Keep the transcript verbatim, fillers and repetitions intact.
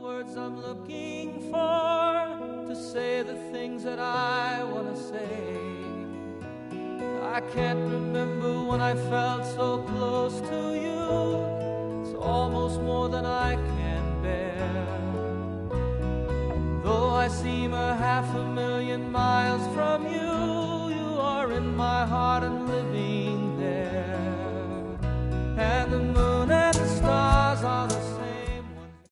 words I'm looking for to say the things that I want to say. I can't remember when I felt so close to you. It's almost more than I can bear. Though I seem a half a million miles from you, you are in my heart and living